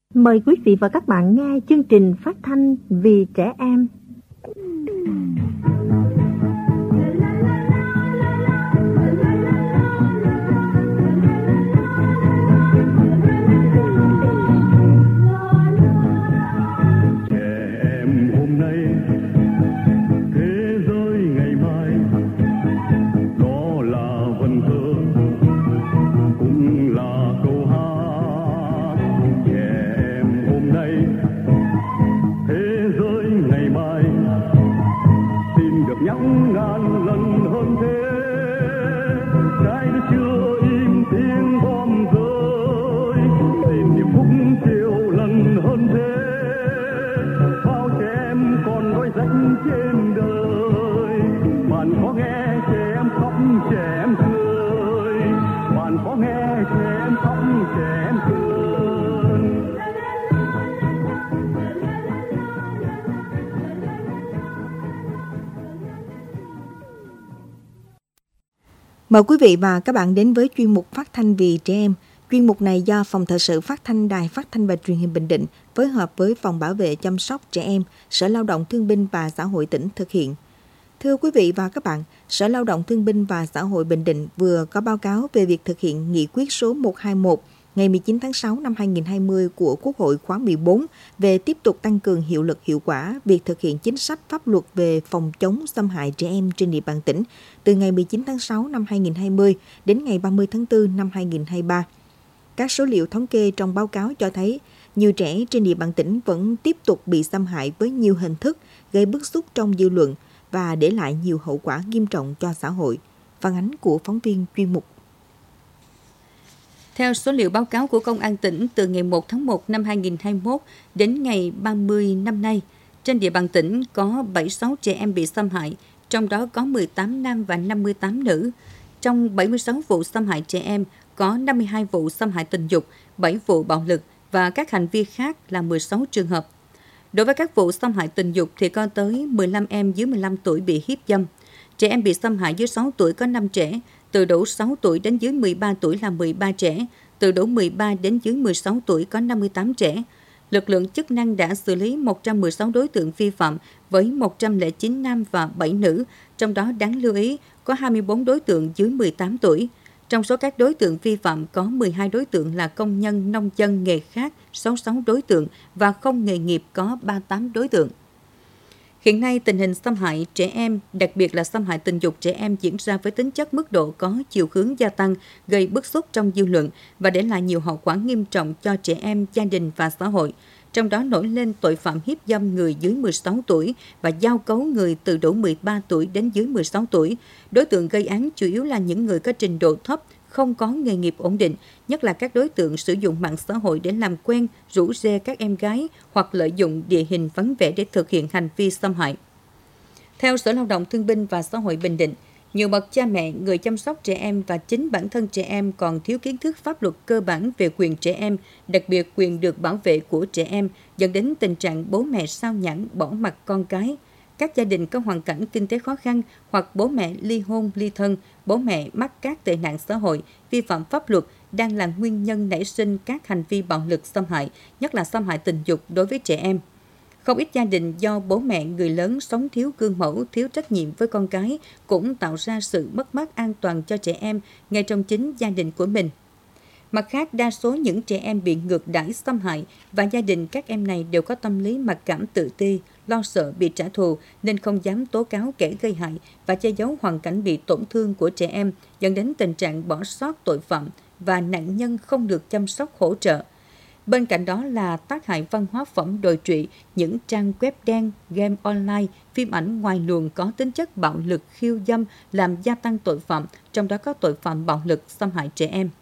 Mời quý vị và các bạn nghe chương trình phát thanh vì trẻ em. Mời quý vị và các bạn đến với chuyên mục Phát thanh vì trẻ em. Chuyên mục này do Phòng Thời sự Phát thanh Đài Phát thanh và Truyền hình Bình Định phối hợp với Phòng Bảo vệ chăm sóc trẻ em, Sở Lao động Thương binh và Xã hội tỉnh thực hiện. Thưa quý vị và các bạn, Sở Lao động Thương binh và Xã hội Bình Định vừa có báo cáo về việc thực hiện nghị quyết số 121 ngày 19 tháng 6 năm 2020 của Quốc hội khóa 14 về tiếp tục tăng cường hiệu lực hiệu quả việc thực hiện chính sách pháp luật về phòng chống xâm hại trẻ em trên địa bàn tỉnh từ ngày 19 tháng 6 năm 2020 đến ngày 30 tháng 4 năm 2023. Các số liệu thống kê trong báo cáo cho thấy nhiều trẻ trên địa bàn tỉnh vẫn tiếp tục bị xâm hại với nhiều hình thức, gây bức xúc trong dư luận và để lại nhiều hậu quả nghiêm trọng cho xã hội. Phản ánh của phóng viên chuyên mục. Theo số liệu báo cáo của Công an tỉnh, từ ngày 1 tháng 1 năm 2021 đến ngày 30 năm nay, trên địa bàn tỉnh có 76 trẻ em bị xâm hại, trong đó có 18 nam và 58 nữ. Trong 76 vụ xâm hại trẻ em, có 52 vụ xâm hại tình dục, 7 vụ bạo lực và các hành vi khác là 16 trường hợp. Đối với các vụ xâm hại tình dục thì có tới 15 em dưới 15 tuổi bị hiếp dâm. Trẻ em bị xâm hại dưới 6 tuổi có 5 trẻ, từ đủ 6 tuổi đến dưới 13 tuổi là 13 trẻ, từ đủ 13 đến dưới 16 tuổi có 58 trẻ. Lực lượng chức năng đã xử lý 116 đối tượng vi phạm với 109 nam và 7 nữ, trong đó đáng lưu ý có 24 đối tượng dưới 18 tuổi. Trong số các đối tượng vi phạm có 12 đối tượng là công nhân, nông dân, nghề khác, 66 đối tượng và không nghề nghiệp có 38 đối tượng. Hiện nay, tình hình xâm hại trẻ em, đặc biệt là xâm hại tình dục trẻ em diễn ra với tính chất mức độ có chiều hướng gia tăng, gây bức xúc trong dư luận và để lại nhiều hậu quả nghiêm trọng cho trẻ em, gia đình và xã hội. Trong đó nổi lên tội phạm hiếp dâm người dưới 16 tuổi và giao cấu người từ đủ 13 tuổi đến dưới 16 tuổi. Đối tượng gây án chủ yếu là những người có trình độ thấp, không có nghề nghiệp ổn định, nhất là các đối tượng sử dụng mạng xã hội để làm quen, rủ rê các em gái hoặc lợi dụng địa hình vắng vẻ để thực hiện hành vi xâm hại. Theo Sở Lao động Thương binh và Xã hội Bình Định, nhiều bậc cha mẹ, người chăm sóc trẻ em và chính bản thân trẻ em còn thiếu kiến thức pháp luật cơ bản về quyền trẻ em, đặc biệt quyền được bảo vệ của trẻ em, dẫn đến tình trạng bố mẹ sao nhãng bỏ mặc con cái. Các gia đình có hoàn cảnh kinh tế khó khăn hoặc bố mẹ ly hôn, ly thân, bố mẹ mắc các tệ nạn xã hội, vi phạm pháp luật đang là nguyên nhân nảy sinh các hành vi bạo lực xâm hại, nhất là xâm hại tình dục đối với trẻ em. Không ít gia đình do bố mẹ người lớn sống thiếu gương mẫu, thiếu trách nhiệm với con cái cũng tạo ra sự mất mát an toàn cho trẻ em ngay trong chính gia đình của mình. Mặt khác, đa số những trẻ em bị ngược đãi xâm hại và gia đình các em này đều có tâm lý mặc cảm tự ti, lo sợ bị trả thù nên không dám tố cáo kẻ gây hại và che giấu hoàn cảnh bị tổn thương của trẻ em, dẫn đến tình trạng bỏ sót tội phạm và nạn nhân không được chăm sóc hỗ trợ. Bên cạnh đó là tác hại văn hóa phẩm đồi trụy, những trang web đen, game online, phim ảnh ngoài luồng có tính chất bạo lực, khiêu dâm làm gia tăng tội phạm, trong đó có tội phạm bạo lực xâm hại trẻ em.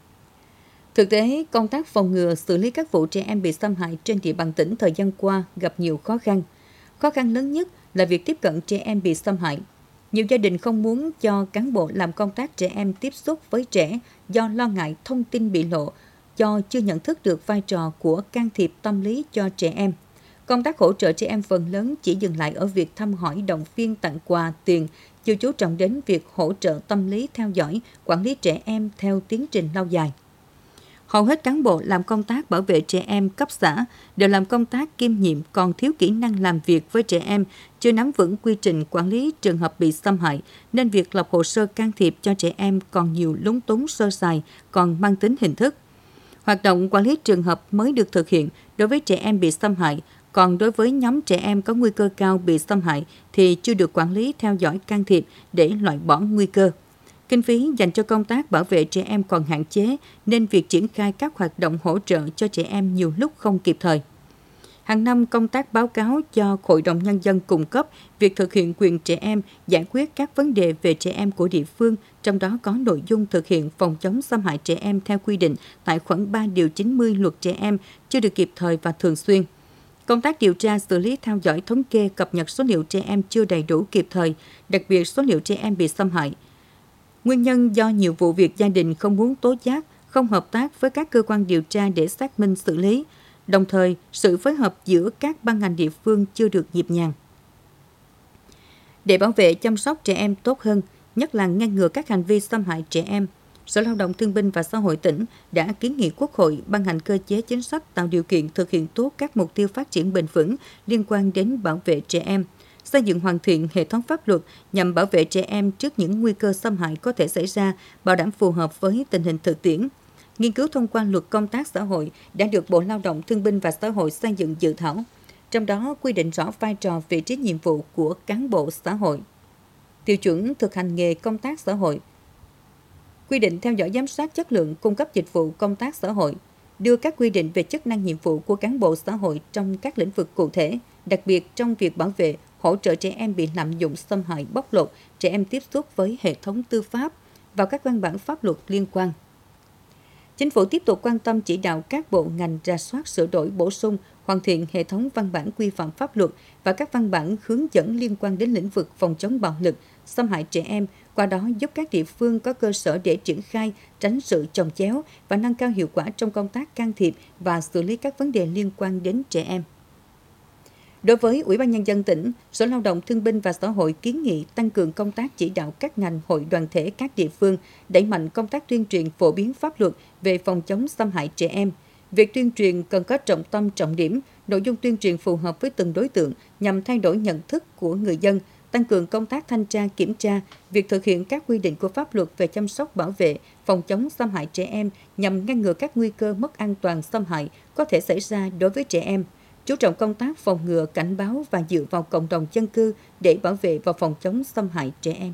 Thực tế, công tác phòng ngừa xử lý các vụ trẻ em bị xâm hại trên địa bàn tỉnh thời gian qua gặp nhiều khó khăn. Khó khăn lớn nhất là việc tiếp cận trẻ em bị xâm hại. Nhiều gia đình không muốn cho cán bộ làm công tác trẻ em tiếp xúc với trẻ do lo ngại thông tin bị lộ, do chưa nhận thức được vai trò của can thiệp tâm lý cho trẻ em. Công tác hỗ trợ trẻ em phần lớn chỉ dừng lại ở việc thăm hỏi, động viên, tặng quà, tiền, chưa chú trọng đến việc hỗ trợ tâm lý theo dõi, quản lý trẻ em theo tiến trình lâu dài. Hầu hết cán bộ làm công tác bảo vệ trẻ em cấp xã đều làm công tác kiêm nhiệm, còn thiếu kỹ năng làm việc với trẻ em, chưa nắm vững quy trình quản lý trường hợp bị xâm hại, nên việc lập hồ sơ can thiệp cho trẻ em còn nhiều lúng túng sơ sài, còn mang tính hình thức. Hoạt động quản lý trường hợp mới được thực hiện đối với trẻ em bị xâm hại, còn đối với nhóm trẻ em có nguy cơ cao bị xâm hại thì chưa được quản lý, theo dõi, can thiệp để loại bỏ nguy cơ. Kinh phí dành cho công tác bảo vệ trẻ em còn hạn chế, nên việc triển khai các hoạt động hỗ trợ cho trẻ em nhiều lúc không kịp thời. Hàng năm, công tác báo cáo cho Hội đồng Nhân dân cung cấp việc thực hiện quyền trẻ em, giải quyết các vấn đề về trẻ em của địa phương, trong đó có nội dung thực hiện phòng chống xâm hại trẻ em theo quy định tại khoản 3 điều 90 Luật Trẻ Em chưa được kịp thời và thường xuyên. Công tác điều tra, xử lý, theo dõi, thống kê, cập nhật số liệu trẻ em chưa đầy đủ kịp thời, đặc biệt số liệu trẻ em bị xâm hại. Nguyên nhân do nhiều vụ việc gia đình không muốn tố giác, không hợp tác với các cơ quan điều tra để xác minh xử lý. Đồng thời, sự phối hợp giữa các ban ngành địa phương chưa được nhịp nhàng. Để bảo vệ chăm sóc trẻ em tốt hơn, nhất là ngăn ngừa các hành vi xâm hại trẻ em, Sở Lao động Thương binh và Xã hội tỉnh đã kiến nghị Quốc hội ban hành cơ chế chính sách tạo điều kiện thực hiện tốt các mục tiêu phát triển bền vững liên quan đến bảo vệ trẻ em, xây dựng hoàn thiện hệ thống pháp luật nhằm bảo vệ trẻ em trước những nguy cơ xâm hại có thể xảy ra, bảo đảm phù hợp với tình hình thực tiễn. Nghiên cứu thông qua Luật Công tác Xã hội đã được Bộ Lao động Thương binh và Xã hội xây dựng dự thảo, trong đó quy định rõ vai trò, vị trí, nhiệm vụ của cán bộ xã hội, tiêu chuẩn thực hành nghề công tác xã hội, quy định theo dõi giám sát chất lượng cung cấp dịch vụ công tác xã hội, đưa các quy định về chức năng nhiệm vụ của cán bộ xã hội trong các lĩnh vực cụ thể, đặc biệt trong việc bảo vệ, hỗ trợ trẻ em bị lạm dụng, xâm hại, bóc lột, trẻ em tiếp xúc với hệ thống tư pháp và các văn bản pháp luật liên quan. Chính phủ tiếp tục quan tâm chỉ đạo các bộ ngành rà soát, sửa đổi, bổ sung, hoàn thiện hệ thống văn bản quy phạm pháp luật và các văn bản hướng dẫn liên quan đến lĩnh vực phòng chống bạo lực, xâm hại trẻ em, qua đó giúp các địa phương có cơ sở để triển khai, tránh sự chồng chéo và nâng cao hiệu quả trong công tác can thiệp và xử lý các vấn đề liên quan đến trẻ em. Đối với Ủy ban Nhân dân tỉnh, Sở Lao động Thương binh và Xã hội kiến nghị tăng cường công tác chỉ đạo các ngành, hội, đoàn thể các địa phương, đẩy mạnh công tác tuyên truyền phổ biến pháp luật về phòng chống xâm hại trẻ em. Việc tuyên truyền cần có trọng tâm, trọng điểm, nội dung tuyên truyền phù hợp với từng đối tượng nhằm thay đổi nhận thức của người dân, tăng cường công tác thanh tra, kiểm tra, việc thực hiện các quy định của pháp luật về chăm sóc, bảo vệ, phòng chống xâm hại trẻ em nhằm ngăn ngừa các nguy cơ mất an toàn, xâm hại có thể xảy ra đối với trẻ em. Chú trọng công tác phòng ngừa, cảnh báo và dựa vào cộng đồng dân cư để bảo vệ và phòng chống xâm hại trẻ em.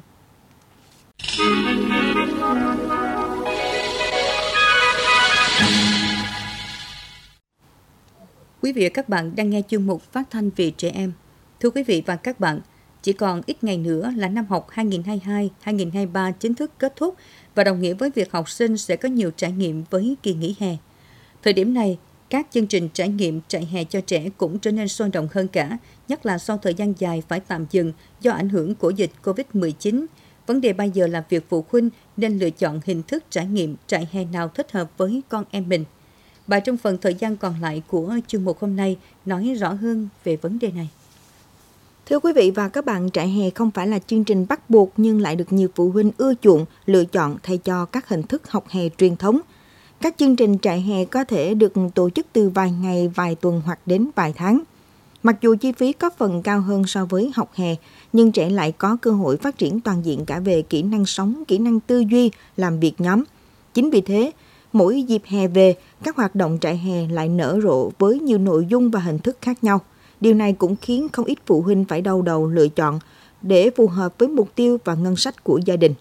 Quý vị và các bạn đang nghe chuyên mục Phát thanh vì trẻ em. Thưa quý vị và các bạn, chỉ còn ít ngày nữa là năm học 2022-2023 chính thức kết thúc và đồng nghĩa với việc học sinh sẽ có nhiều trải nghiệm với kỳ nghỉ hè. Thời điểm này, các chương trình trải nghiệm trại hè cho trẻ cũng trở nên sôi động hơn cả, nhất là sau thời gian dài phải tạm dừng do ảnh hưởng của dịch COVID-19. Vấn đề bây giờ là việc phụ huynh nên lựa chọn hình thức trải nghiệm trại hè nào thích hợp với con em mình. Bài trong phần thời gian còn lại của chuyên mục hôm nay nói rõ hơn về vấn đề này. Thưa quý vị và các bạn, trại hè không phải là chương trình bắt buộc nhưng lại được nhiều phụ huynh ưa chuộng, lựa chọn thay cho các hình thức học hè truyền thống. Các chương trình trại hè có thể được tổ chức từ vài ngày, vài tuần hoặc đến vài tháng. Mặc dù chi phí có phần cao hơn so với học hè, nhưng trẻ lại có cơ hội phát triển toàn diện cả về kỹ năng sống, kỹ năng tư duy, làm việc nhóm. Chính vì thế, mỗi dịp hè về, các hoạt động trại hè lại nở rộ với nhiều nội dung và hình thức khác nhau. Điều này cũng khiến không ít phụ huynh phải đau đầu lựa chọn để phù hợp với mục tiêu và ngân sách của gia đình.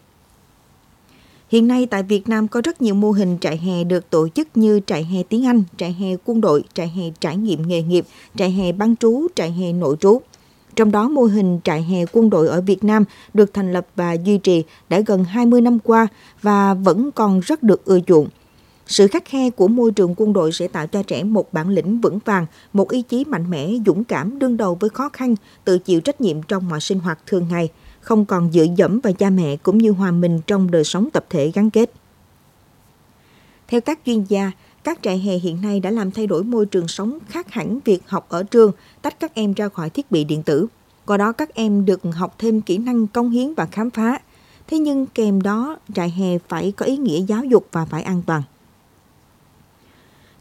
Hiện nay tại Việt Nam có rất nhiều mô hình trại hè được tổ chức như trại hè tiếng Anh, trại hè quân đội, trại hè trải nghiệm nghề nghiệp, trại hè bán trú, trại hè nội trú. Trong đó mô hình trại hè quân đội ở Việt Nam được thành lập và duy trì đã gần 20 năm qua và vẫn còn rất được ưa chuộng. Sự khắt khe của môi trường quân đội sẽ tạo cho trẻ một bản lĩnh vững vàng, một ý chí mạnh mẽ, dũng cảm đương đầu với khó khăn, tự chịu trách nhiệm trong mọi sinh hoạt thường ngày, không còn dựa dẫm vào cha mẹ cũng như hòa mình trong đời sống tập thể gắn kết. Theo các chuyên gia, các trại hè hiện nay đã làm thay đổi môi trường sống khác hẳn việc học ở trường, tách các em ra khỏi thiết bị điện tử. Qua đó các em được học thêm kỹ năng cống hiến và khám phá. Thế nhưng kèm đó, trại hè phải có ý nghĩa giáo dục và phải an toàn.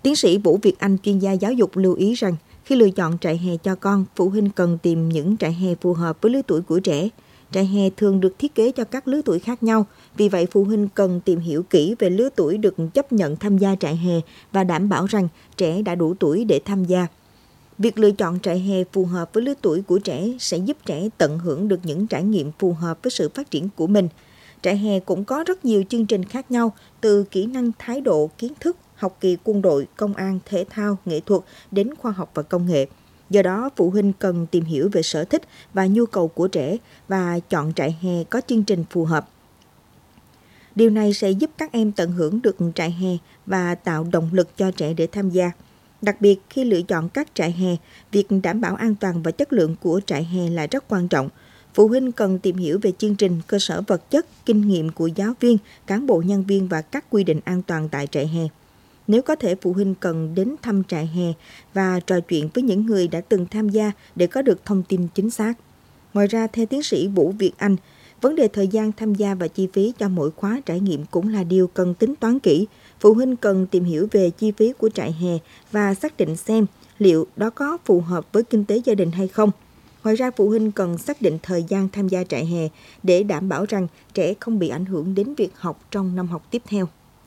Tiến sĩ Vũ Việt Anh, chuyên gia giáo dục lưu ý rằng khi lựa chọn trại hè cho con, phụ huynh cần tìm những trại hè phù hợp với lứa tuổi của trẻ. Trại hè thường được thiết kế cho các lứa tuổi khác nhau, vì vậy phụ huynh cần tìm hiểu kỹ về lứa tuổi được chấp nhận tham gia trại hè và đảm bảo rằng trẻ đã đủ tuổi để tham gia. Việc lựa chọn trại hè phù hợp với lứa tuổi của trẻ sẽ giúp trẻ tận hưởng được những trải nghiệm phù hợp với sự phát triển của mình. Trại hè cũng có rất nhiều chương trình khác nhau, từ kỹ năng thái độ, kiến thức, học kỳ quân đội, công an, thể thao, nghệ thuật đến khoa học và công nghệ. Do đó, phụ huynh cần tìm hiểu về sở thích và nhu cầu của trẻ và chọn trại hè có chương trình phù hợp. Điều này sẽ giúp các em tận hưởng được trại hè và tạo động lực cho trẻ để tham gia. Đặc biệt, khi lựa chọn các trại hè, việc đảm bảo an toàn và chất lượng của trại hè là rất quan trọng. Phụ huynh cần tìm hiểu về chương trình, cơ sở vật chất, kinh nghiệm của giáo viên, cán bộ nhân viên và các quy định an toàn tại trại hè. Nếu có thể, phụ huynh cần đến thăm trại hè và trò chuyện với những người đã từng tham gia để có được thông tin chính xác. Ngoài ra, theo tiến sĩ Vũ Việt Anh, vấn đề thời gian tham gia và chi phí cho mỗi khóa trải nghiệm cũng là điều cần tính toán kỹ. Phụ huynh cần tìm hiểu về chi phí của trại hè và xác định xem liệu đó có phù hợp với kinh tế gia đình hay không. Ngoài ra, phụ huynh cần xác định thời gian tham gia trại hè để đảm bảo rằng trẻ không bị ảnh hưởng đến việc học trong năm học tiếp theo.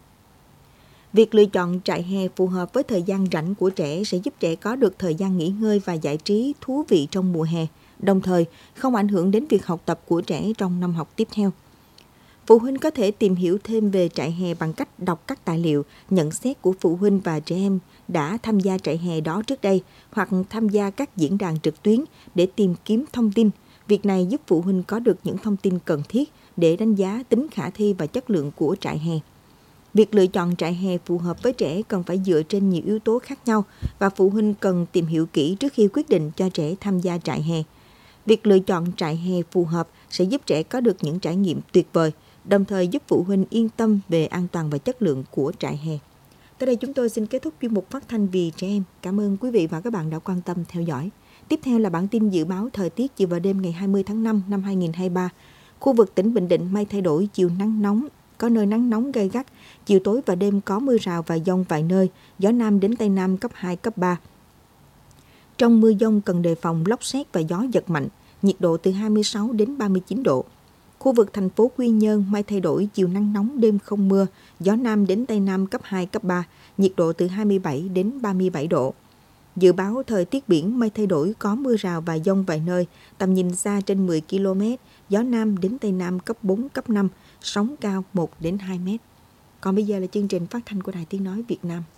Việc lựa chọn trại hè phù hợp với thời gian rảnh của trẻ sẽ giúp trẻ có được thời gian nghỉ ngơi và giải trí thú vị trong mùa hè, đồng thời không ảnh hưởng đến việc học tập của trẻ trong năm học tiếp theo. Phụ huynh có thể tìm hiểu thêm về trại hè bằng cách đọc các tài liệu, nhận xét của phụ huynh và trẻ em đã tham gia trại hè đó trước đây hoặc tham gia các diễn đàn trực tuyến để tìm kiếm thông tin. Việc này giúp phụ huynh có được những thông tin cần thiết để đánh giá tính khả thi và chất lượng của trại hè. Việc lựa chọn trại hè phù hợp với trẻ cần phải dựa trên nhiều yếu tố khác nhau và phụ huynh cần tìm hiểu kỹ trước khi quyết định cho trẻ tham gia trại hè. Việc lựa chọn trại hè phù hợp sẽ giúp trẻ có được những trải nghiệm tuyệt vời, đồng thời giúp phụ huynh yên tâm về an toàn và chất lượng của trại hè. Tới đây chúng tôi xin kết thúc chuyên mục phát thanh vì trẻ em. Cảm ơn quý vị và các bạn đã quan tâm theo dõi. Tiếp theo là bản tin dự báo thời tiết chiều và đêm ngày 20 tháng 5 năm 2023. Khu vực tỉnh Bình Định mây thay đổi, chiều nắng nóng, có nơi nắng nóng gay gắt, chiều tối và đêm có mưa rào và dông vài nơi, gió Nam đến Tây Nam cấp 2, cấp 3. Trong mưa dông cần đề phòng lốc sét và gió giật mạnh, nhiệt độ từ 26 đến 39 độ. Khu vực thành phố Quy Nhơn mây thay đổi, chiều nắng nóng, đêm không mưa, gió Nam đến Tây Nam cấp 2, cấp 3, nhiệt độ từ 27 đến 37 độ. Dự báo thời tiết biển mây thay đổi, có mưa rào và dông vài nơi, tầm nhìn xa trên 10 km, gió Nam đến Tây Nam cấp 4, cấp 5, sóng cao 1 đến 2 mét. Còn bây giờ là chương trình phát thanh của Đài Tiếng Nói Việt Nam.